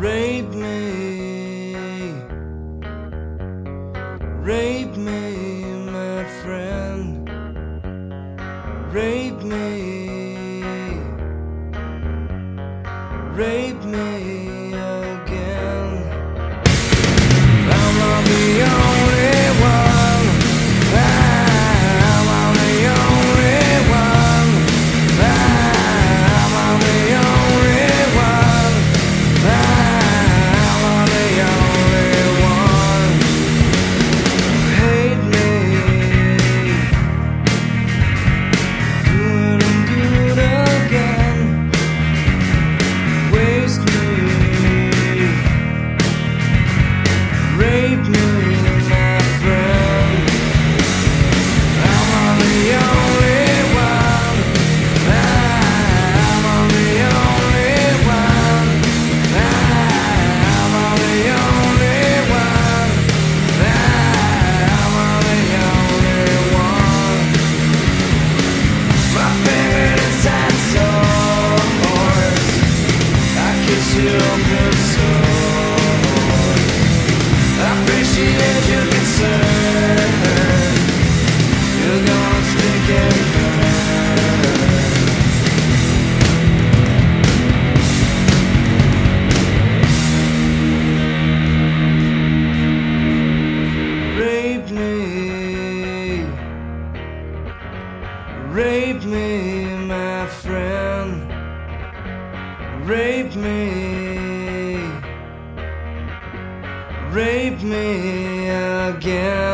Rape me, rape me, my friend. Rape me, rape me again. I'm not the only one. I'm not the only one. I'm not the only one. I'm not the only one. Hate me, good and good again. Waste me, rape me, my friend. I'm not the only one. I'm not the only one. I'm not the only one. I'm not the only one. My favorite inside source. I kiss you open soul. I appreciate your concern. You're gonna stick and burn. Rape me, rape me, my friend. Rape me, rape me again.